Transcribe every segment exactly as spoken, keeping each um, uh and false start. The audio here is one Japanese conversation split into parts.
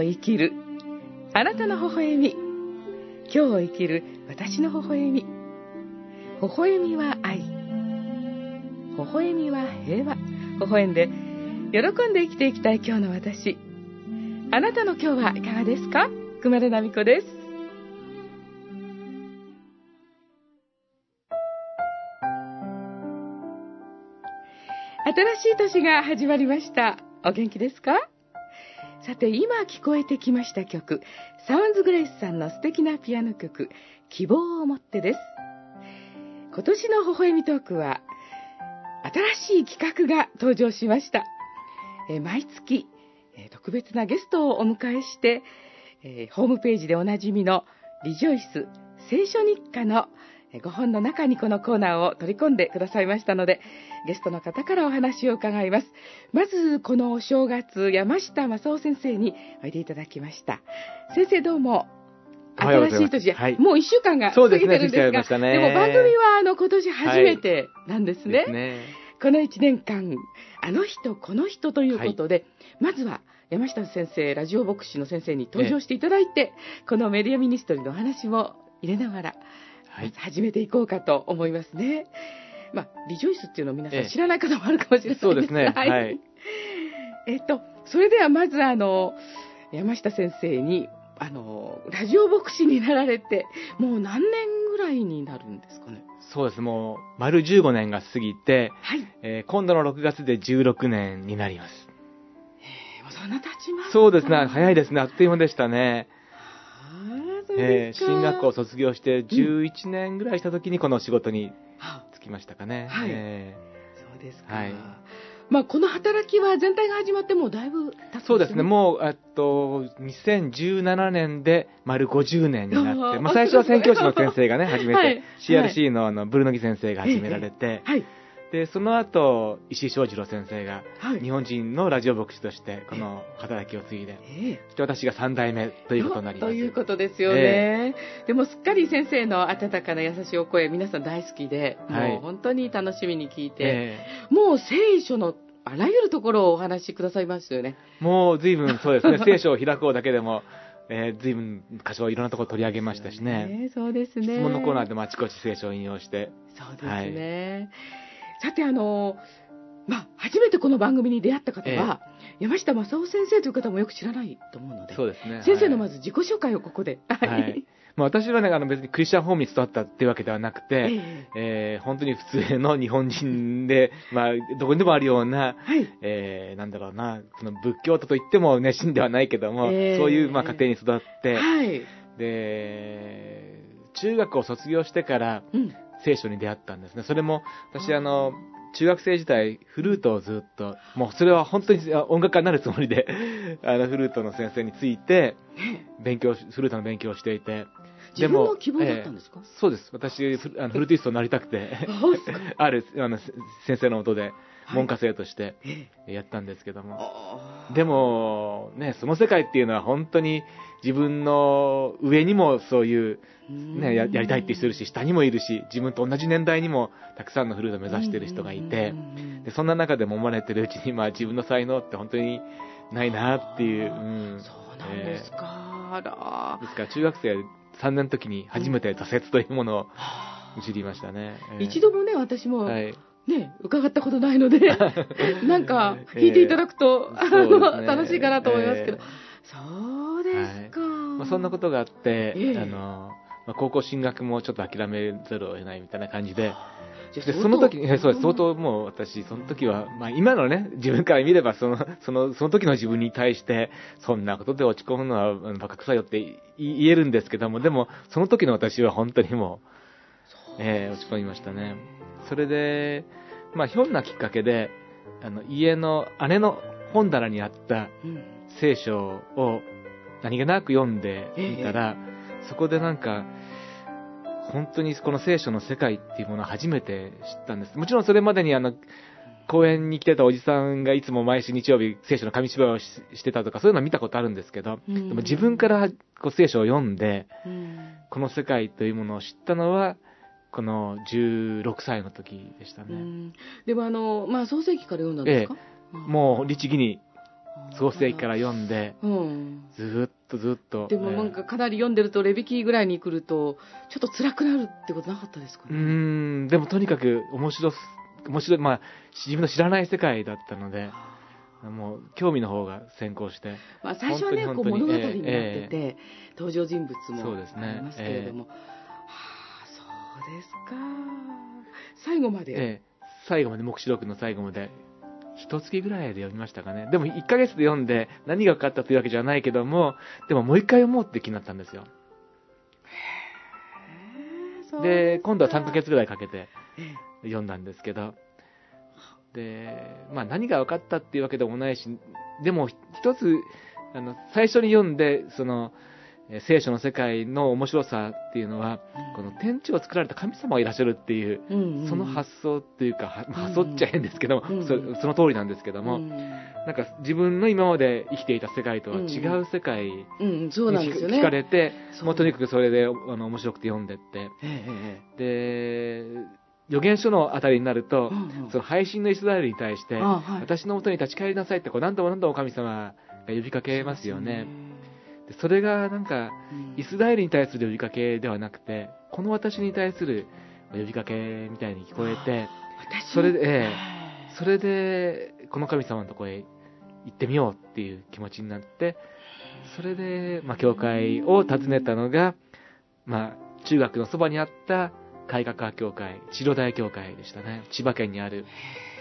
生きるあなたの微笑み、今日を生きる私の微笑み。微笑みは愛、微笑みは平和。微笑んで喜んで生きていきたい今日の私。あなたの今日はいかがですか？熊田奈美子です。新しい年が始まりました。お元気ですか？さて、今聞こえてきました曲、サウンズグレイスさんの素敵なピアノ曲、希望を持ってです。今年の微笑みトークは新しい企画が登場しました。えー、毎月、えー、特別なゲストをお迎えして、えー、ホームページでおなじみのリジョイス聖書日課のご本の中にこのコーナーを取り込んでくださいましたので、ゲストの方からお話を伺います。まずこのお正月、山下正夫先生においでいただきました。先生、どうも。新しい年、はい、もういっしゅうかんが過ぎてるんですが、で, す、ね、でも番組はあの今年初めてなんですね。はい、ですね。このいちねんかん、あの人この人ということで、はい、まずは山下先生、ラジオ牧師の先生に登場していただいて、ええ、このメディアミニストリーのお話も入れながら、はい、始めていこうかと思いますね。まあ、リジョイスっていうのを皆さん知らない方もあるかもしれないですが、そうですね。はい。はい、えっと、それではまずあの、山下先生に、あの、ラジオ牧師になられて、もう何年ぐらいになるんですかね？ そうです。もう、丸じゅうごねんが過ぎて、はい、えー、今度のろくがつでじゅうろくねんになります。 へー、もうそんな経ちますか？ そうですね。早いですね。あっという間でしたね。 えー、 進学校を卒業してじゅういちねんぐらいした時にこの仕事に就きましたかね。 はい、 えー、そうですか。 はい、 まあ、この働きは全体が始まってもうだいぶ経つんですね。 そうですね。もう、えっと、にせんじゅうななねんで丸ごじゅうねんになって、まあ、最初は宣教師の先生がね、始めて、はい、シーアールシー のあの、ブルノギ先生が始められて、はい、で、その後、石井正次郎先生が、日本人のラジオ牧師として、この働きを継いで、えー、そして私がさんだいめということになります。 ということですよね。えー、でも、すっかり先生の温かな優しいお声、皆さん大好きで、はい、もう本当に楽しみに聞いて、えー、もう聖書のあらゆるところをお話しくださいますよね。 もう随分そうですね、聖書を開こうだけでも、えー、随分箇所いろんなところ取り上げましたしね。 そうですね。 質問のコーナーでもあちこち聖書を引用して。 そうですね。はい、さて、あの、まあ、初めてこの番組に出会った方は、えー、山下正夫先生という方もよく知らないと思うので、 そうですね。 先生のまず自己紹介をここで。 はい。はいまあ、私はね、あの別にクリスチャンホームに育ったっていうわけではなくて、えーえー、本当に普通の日本人で、まあ、どこにでもあるような、はい、えー、なんだろうな、その仏教徒といっても熱心ではないけども、えー、そういう、まあ、家庭に育って、はい、で、中学を卒業してから、聖書に出会ったんですね。それも、私、あの、中学生時代、フルートをずっと、もうそれは本当に音楽家になるつもりで、あの、フルートの先生について、勉強、フルートの勉強をしていて、 自分の希望だったんですか？ えー、そうです。私、あのフルーティストになりたくて、あるあの先生の下で、門下生としてやったんですけども。はい、でも、ね、その世界っていうのは本当に自分の上にもそういう、ね、や, やりたいって人いるし、下にもいるし、自分と同じ年代にもたくさんのフルートを目指している人がいて、でそんな中でもまれてるうちに、まあ自分の才能って本当にないなっていう。うん、 そうなんですか。えー、あら。 ですから中学生さんねんの時に初めて挫折というものを知りましたね。 えー、一度もね、私も、はい、ね、伺ったことないので、なんか、聞いていただくと、えーね、楽しいかなと思いますけど。えー、そうですか。はい、 まあ、そんなことがあって、えー、あの、まあ、高校進学もちょっと諦めざるを得ないみたいな感じで、でその時、そうです、相当もう私、その時は、まあ今のね、自分から見れば、その、その、その時の自分に対して、そんなことで落ち込むのはバカ臭いよって言えるんですけども、でも、その時の私は本当にもう、えー、落ち込みましたね。それで、まあひょんなきっかけで、あの、家の姉の本棚にあった聖書を何気なく読んでみたら、そこでなんか、本当にこの聖書の世界っていうものを初めて知ったんです。もちろんそれまでにあの、公園に来てたおじさんがいつも毎週日曜日聖書の紙芝居を し, してたとかそういうのは見たことあるんですけど、うん、でも自分からこう聖書を読んで、うん、この世界というものを知ったのは、このじゅうろくさいの時でしたね。うん、 でもあの、まあ創世記から読んだんですか？ ええ、もう律儀に創世記から読んで、 うん、 ずーっとずっと。 でもなんかかなり読んでると、レビキぐらいに来ると、ちょっと辛くなるってことなかったですかね。 うーん、でもとにかく面白す、面白い、まあ、自分の知らない世界だったので、もう興味の方が先行して。 まあ、最初はね、こう物語になってて、 えー、 登場人物もそうですね、 ありますけれども、 えー、 はあ、そうですか。最後まで、 えー、最後まで、黙示録の最後まで、一月ぐらいで読みましたかね。でもいっかげつで読んで何が分かったというわけじゃないけども、でももう一回読もうって気になったんですよ。 へー、 で、今度はさんかげつぐらいかけて読んだんですけど、で、まあ何が分かったっていうわけでもないし、でも一つ、あの、最初に読んで、その、聖書の世界の面白さっていうのは、この天地を作られた神様がいらっしゃるっていう、うんうん、その発想っていうか、発想っちゃ変ですけども、うんうん、そ, その通りなんですけども、うん、なんか自分の今まで生きていた世界とは違う世界に聞かれて、もうとにかくそれであの面白くて読んでって、で、預言書のあたりになると、うんうん、その配信のイスラエルに対して、はい、私の元に立ち返りなさいってこう何度も何度も神様が呼びかけますよね。でそれがなんか、イスラエルに対する呼びかけではなくて、この私に対する呼びかけみたいに聞こえて、それで、えー、それで、この神様のところへ行ってみようっていう気持ちになって、それで、まあ、教会を訪ねたのが、まあ、中学のそばにあった改革派教会、白大教会でしたね。千葉県にある。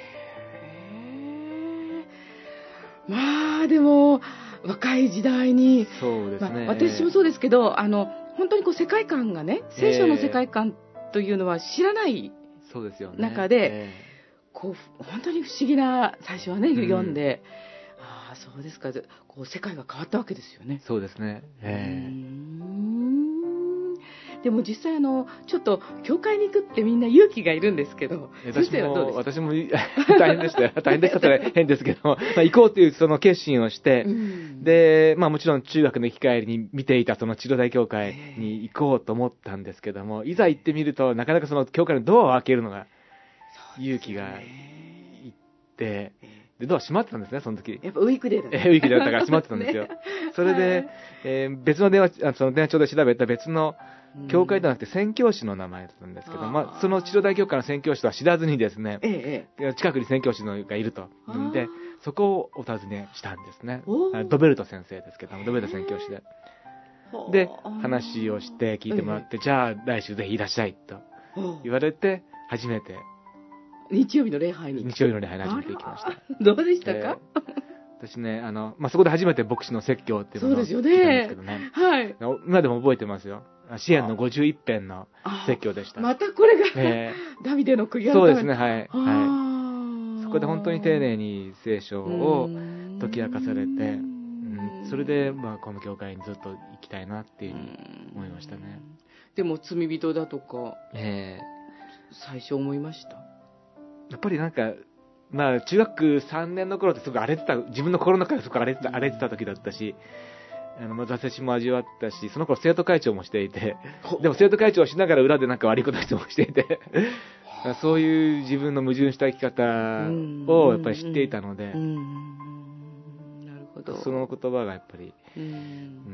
へー、まあ、でも、若い時代に、 そうですね、 まあ、私もそうですけど、あの本当にこう世界観がね、聖書の世界観というのは知らない中で、えー、こう本当に不思議な、最初はね、読んで、うん、ああそうですか、こう世界が変わったわけですよね。 そうですね、えー、うーんでも実際あのちょっと教会に行くってみんな勇気がいるんですけど、 私も私も大変でしたよ。大変でしたって変ですけども、まあ、行こうというその決心をして、うん、で、まあもちろん中学の行き帰りに見ていたその千代大教会に行こうと思ったんですけども、いざ行ってみるとなかなかその教会のドアを開けるのが勇気がいって、でドア閉まってたんですね、その時。 やっぱウィークデーだった、 ね。ウィークデーだったから閉まってたんですよ。ね、それで、はい、えー、別の電話、その電話帳で調べた別の教会ではなくて宣教師の名前だったんですけど、うん、まあ、その千代大教会の宣教師とは知らずにですね、ええ、近くに宣教師のがいると。で、そこをお尋ねしたんですね。ドベルト先生ですけども、ドベルト宣教師で。で、話をして聞いてもらって、じゃあ来週ぜひいらっしゃいと言われて、初めて。 日曜日の礼拝に。 日曜日の礼拝に初めて行きました。 どうでしたか？えー私ね、あの、まあ、そこで初めて牧師の説教っていうのを聞いたんですけどね。 はい。 今でも覚えてますよ。支援のごじゅういっぺんの説教でした。 またこれが、えー、ダビデの釘そうですね、はい。はい。そこで本当に丁寧に聖書を解き明かされて、うん、それで、まあ、この教会にずっと行きたいなっていうふうに思いましたね。 でも、罪人だとか、えー、最初思いました。 やっぱりなんか、まあ、中学さんねんの頃ってすごく荒れてた、自分の心の中ですごく荒れてた、荒れてた時だったし、あの、挫折も味わったし、その頃生徒会長もしていて、でも生徒会長をしながら裏でなんか悪いこともしていて、そういう自分の矛盾した生き方をやっぱり知っていたので、なるほど。 その言葉がやっぱり、うん、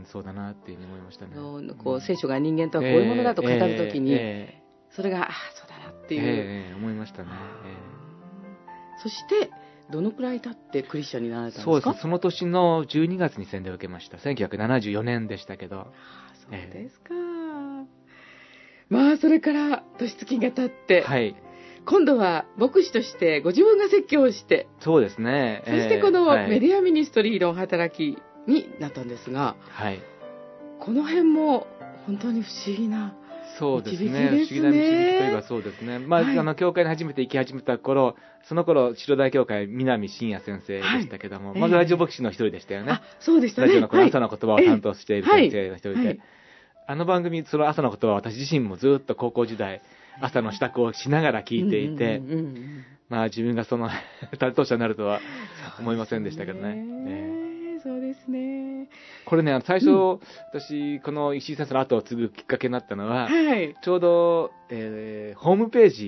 そうだなっていうふうに思いましたね。 こう聖書が人間とはこういうものだと語るときに、えーえー、それが、ああ、そうだなっていう。 えー、思いましたね。えーそして、どのくらい経ってクリスチャンになられたんですか？ そうですね。その年のじゅうにがつに洗礼を受けました。せんきゅうひゃくななじゅうよねんでしたけど。ああ、 そうですか。えー、まあ、それから、年月が経って、はい。今度は牧師としてご自分が説教をして、 そうですね。 そしてこのメディアミニストリーの働きになったんですが、はい。この辺も本当に不思議な、 そうですね。不思議な導きといえばそうですね。まあ、はい、あの、教会に初めて行き始めた頃、その頃、白大教会、南信也先生でしたけども、はい、まずラジオ牧師の一人でしたよね。 あ、そうでしたね。 ラジオのこの朝の言葉を担当している先生の一人で、はいはい、あの番組、その朝の言葉は私自身もずっと高校時代、朝の支度をしながら聞いていて、まあ自分がその担当者になるとは思いませんでしたけどね。ねそうですね。 これね、最初、うん、私、この石井先生の後を継ぐきっかけになったのは、はい、ちょうど、えー、ホームページ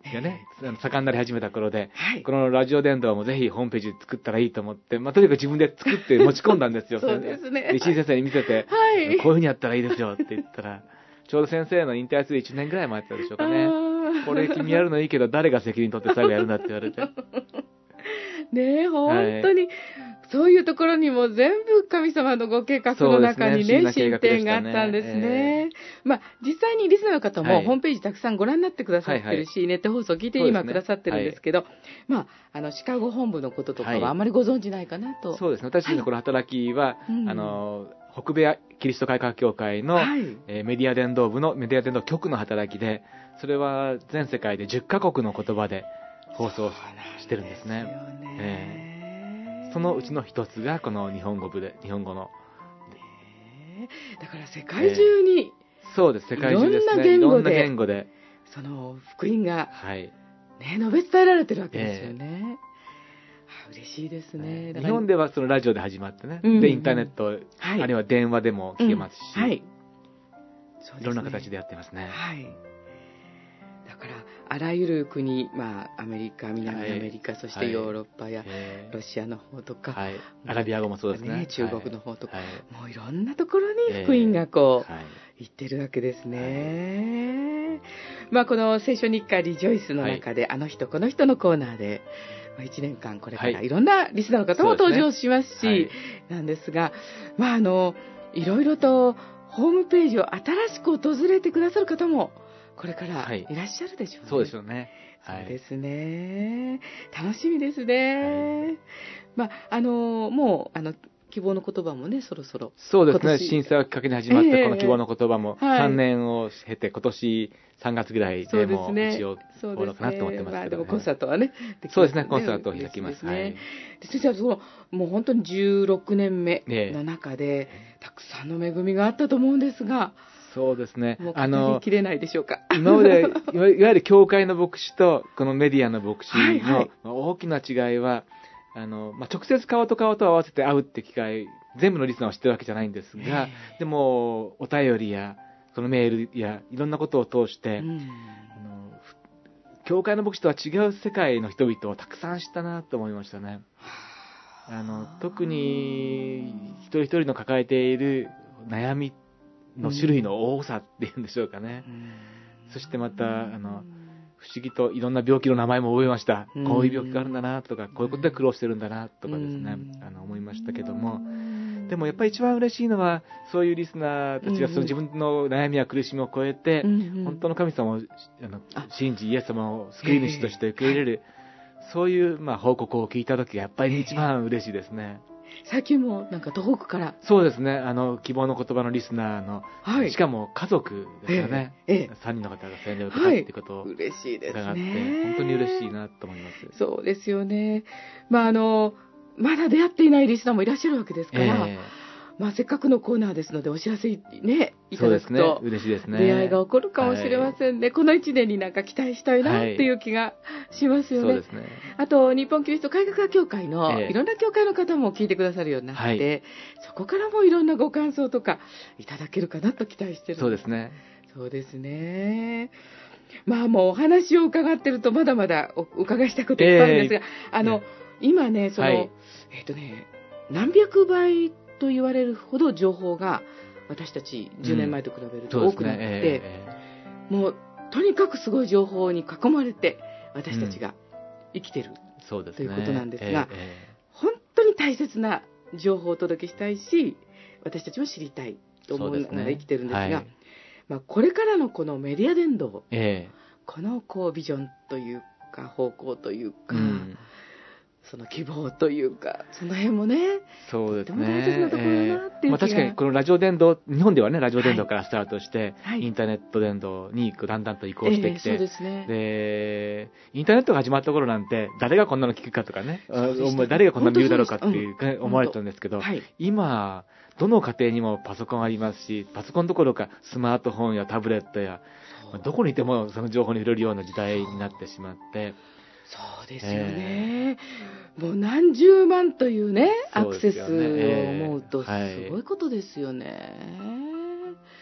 がね、あの盛んになり始めた頃で、 はい、 このラジオ伝道もぜひホームページ作ったらいいと思って、まあ、とにかく自分で作って持ち込んだんですよ。 そうですね。 石井先生に見せて、 はい、 こういう風にやったらいいですよって言ったら、ちょうど先生の引退するいちねんぐらい前だったでしょうかね。これ君やるのいいけど、誰が責任取って最後やるんだって言われて。 ねえ、本当に、はい、そういうところにも全部神様のご計画の中にね、進展があったんですね。えー、まあ、実際にリスナーの方もホームページたくさんご覧になってくださってるし、はいはい、ネット放送聞いて今くださってるんですけど、ね、はい、まあ、あの、シカゴ本部のこととかはあんまりご存知ないかなと。 はい、そうですね。私のこの働きは、はい、あの、北米キリスト会科協会の、はい、えー、メディア伝道部のメディア伝道局の働きで、それは全世界でじゅっカ国の言葉で放送してるんですね。そうですよね。えー、そのうちの一つがこの日本語部で、日本語の。 ね、だから世界中に、 えー、そうです、世界中ですね。 いろんな言語で、 いろんな言語でその福音が、 はい、 ね、述べ伝えられてるわけですよね。えー嬉しいですね。 日本ではそのラジオで始まってね、うんうん、でインターネット、はい、あるいは電話でも聞けますし、うん、はい、そうですね、いろんな形でやってますね。 はい、だからあらゆる国、まあ、アメリカ、南アメリカ、はい、そしてヨーロッパやロシアの方とか、 はい、アラビア語もそうですね、 中国の方とか、はい、もういろんなところに福音がこう、はい、行ってるわけですね。はい、まあ、この聖書日課リジョイスの中で、はい、あの人この人のコーナーでいちねんかんこれからいろんなリスナーの方も登場しますし、はい、なんですが、まあ、あのいろいろとホームページを新しく訪れてくださる方もこれからいらっしゃるでしょうね。はい、 そうですよね。 はい、そうですね。楽しみですね。はい、まあ、あのもうあの希望の言葉もね、そろそろ。 そうですね。震災をきっかけに始まったこの希望の言葉も、さんねんを経て、今年さんがつぐらいでも一応終わろうかなと思ってますけど、ね。まあ、でもコンサートはね、 できますね。そうですね、コンサートを開きます。はい。 で先生はその、もう本当にじゅうろくねんめの中で、たくさんの恵みがあったと思うんですが、 そうですね。 もう語りきれないでしょうか。 今まで、いわゆる教会の牧師と、このメディアの牧師の大きな違いは、あの、まあ、直接顔と顔と合わせて会うって機会、全部のリスナーを知ってるわけじゃないんですが、でも、お便りや、そのメールや、いろんなことを通して、うん、あの教会の牧師とは違う世界の人々をたくさん知ったなと思いましたね。あの、特に、一人一人の抱えている悩みの種類の多さっていうんでしょうかね。うん、そしてまた、あの、不思議といろんな病気の名前も覚えました。うん、こういう病気があるんだなとか、こういうことで苦労してるんだなとかですね、うん、あの思いましたけども、でもやっぱり一番嬉しいのは、そういうリスナーたちがその自分の悩みや苦しみを超えて、うんうん、本当の神様をあの信じ、イエス様を救い主として受け入れる、そういう、まあ、報告を聞いたときがやっぱり一番嬉しいですね。 最近もなんか東北からそうですね、あの希望の言葉のリスナーの、はい、しかも家族ですよね、ええええ、さんにんの方が洗礼を受けたっていうことを伺って、 はい、嬉しいですね、 本当に嬉しいなと思います。 そうですよね。まああのまだ出会っていないリスナーもいらっしゃるわけですから、えーまあ、せっかくのコーナーですのでお知らせ、ね、いただくと、ね、 嬉しいですね、 出会いが起こるかもしれませんね、はい、このいちねんになんか期待したいなっていう気がしますよね。はい、そうですね。あと日本キリスト改革協会のいろんな教会の方も聞いてくださるようになって、はい、そこからもいろんなご感想とかいただけるかなと期待してるんです。 そうですね。 そうですね。まあもうお話を伺ってるとまだまだお伺いしたこといっぱいあるんですが、えー、あの、ね、今ねその、はい、えっとね何百倍と言われるほど情報が私たちじゅうねんまえと比べると多くなって、うんねえー、もうとにかくすごい情報に囲まれて私たちが生きてる、うん、ということなんですが、えーえー、本当に大切な情報をお届けしたいし私たちも知りたいと思うのが生きてるんですが、はい、まあ、これからのこのメディア伝道、えー、このこうビジョンというか方向というか、うん、その希望というかその辺もね、 そうですね、 とても大切なところだなっていう気が、えーまあ、 確かにこのラジオ伝道、日本ではねラジオ伝道からスタートして、はい、インターネット伝道にだんだんと移行してきて、えー、そうですね、でインターネットが始まった頃なんて誰がこんなの聞くかとかね、誰がこんなの見るだろうかっていう、うん、思われてたんですけど、はい、今どの家庭にもパソコンありますし、パソコンどころかスマートフォンやタブレットやどこにいてもその情報に触れるような時代になってしまって、 そうですよね、えー、もう何十万というね、アクセスを思うとすごいことですよね。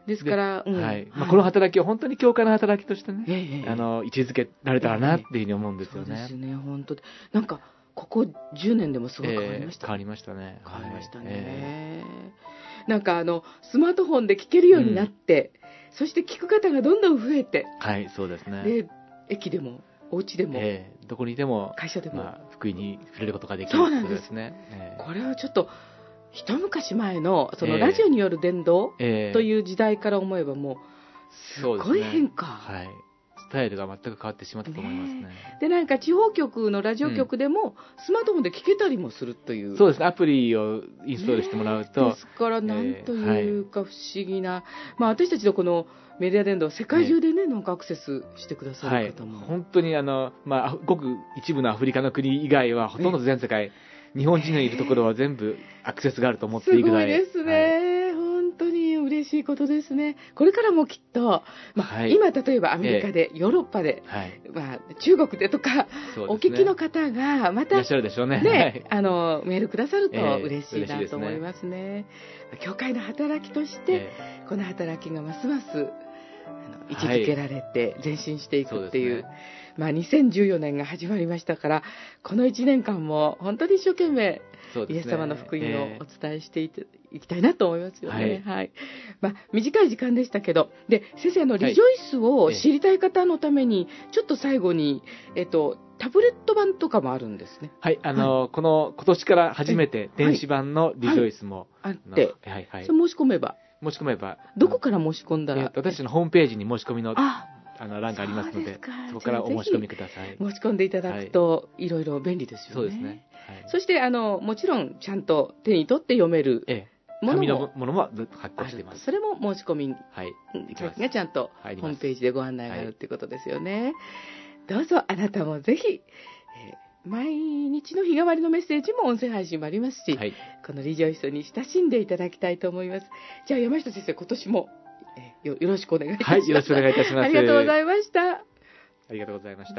ですから、うんはいまあ、この働きを本当に教会の働きとしてね、 ええあの位置づけられたらなっていうふうに思うんですよね。 そうですね、本当なんかここじゅうねんでもすごい変わりました、 えー、変わりましたね。 変わりましたね、 えー、なんかあのスマートフォンで聞けるようになって、うん、そして聞く方がどんどん増えて、 はいそうですね。 で駅でもお家でも、 えー、どこにいても会社でも、 まあ、福音に触れることができるそうなんですですね。えー、 これはちょっと一昔前のそのラジオによる伝道という時代から思えばもうすごい変化、 えーね、はい、スタイルが全く変わってしまったと思いますね。ねでなんか地方局のラジオ局でもスマートフォンで聞けたりもするという、 うん、そうですね、アプリをインストールしてもらうと、 ね、ですからなんというか不思議な、えーはい、まあ、私たちのこのメディア伝道世界中でね、ねなんかアクセスしてくださる方も、 はい、本当にあの、まあ、ごく一部のアフリカの国以外はほとんど全世界、日本人がいるところは全部アクセスがあると思っていいぐらい。 すごいですね、はい、本当に嬉しいことですね。これからもきっと、まあはい、今例えばアメリカで、えー、ヨーロッパで、はいまあ、中国でとか、ね、お聞きの方がまたいらっしゃるでしょうね、 ね、 はい、 あのメールくださると嬉しいなと思いますね。えー、教会の働きとして、えー、この働きがますますあの位置づけられて前進していくっていう、はい、まあ、にせんじゅうよねんが始まりましたから、このいちねんかんも本当に一生懸命、ね、イエス様の福音をお伝えしていて、えー、いきたいなと思いますよね。はいはい、まあ、短い時間でしたけど、で先生のリジョイスを知りたい方のために、ちょっと最後に、えっと、タブレット版とかもあるんですね。 はい、あの、はい、この今年から初めて電子版のリジョイスも、 はいはい、あって、はいはい、それ申し込めば申し込めばどこから申し込んだら、 えー、私のホームページに申し込みのああの欄がありますの で, そ, そこからお申し込みください。 申し込んでいただくと、はい、いろいろ便利ですよね。 そうですね、 はい、そしてあのもちろんちゃんと手に取って読める、ええ、ものも紙のものも発行しています。 それも申し込み、 はい、 がちゃんとホームページでご案内があるっていうことですよね。はい、どうぞあなたもぜひ、えー、毎日の日替わりのメッセージも音声配信もありますし、はい、このリジョイスに親しんでいただきたいと思います。じゃあ山下先生、今年もえよ, よろしくお願いいたします。 はい、よろしくお願いいたします。 ありがとうございました。 ありがとうございました。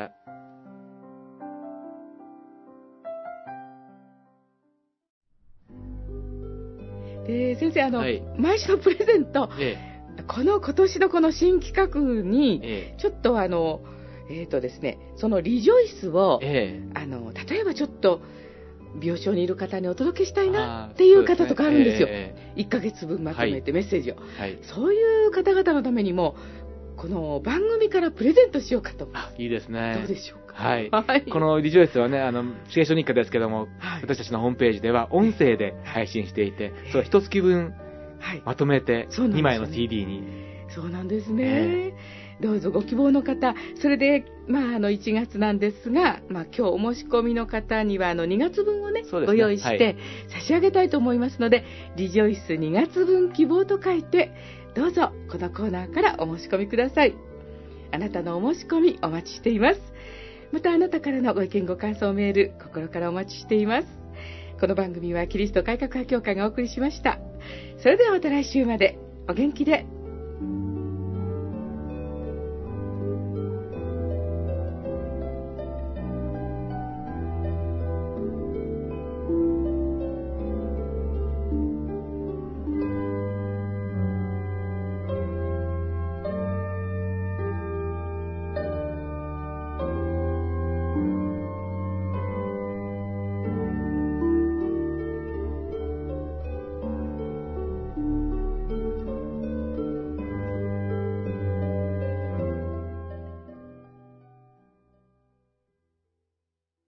で先生、あの、はい、毎週のプレゼント、ええ、この今年のこの新企画に、ええ、ちょっとあのえっ、ー、とですね、そのリジョイスを、ええ、あの例えばちょっと病床にいる方にお届けしたいなっていう方とかあるんですよ。えー、いっかげつぶんまとめてメッセージを、はい、そういう方々のためにもこの番組からプレゼントしようかと。 あ、いいですね。 どうでしょうか。 はい、はい、このリジョイスはね、あの聖書日課ですけども、はい、私たちのホームページでは音声で配信していて、はい、それを一月分まとめてにまいの シーディー に。 そうなんですね。どうぞご希望の方、それで、まあ、あのいちがつなんですが、まあ、今日お申し込みの方にはあのにがつぶんをね、ねご用意して、はい、差し上げたいと思いますので、リジョイスにがつぶん希望と書いて、どうぞこのコーナーからお申し込みください。あなたのお申し込みお待ちしています。またあなたからのご意見ご感想メール、心からお待ちしています。この番組はキリスト改革派協会がお送りしました。それではまた来週までお元気で。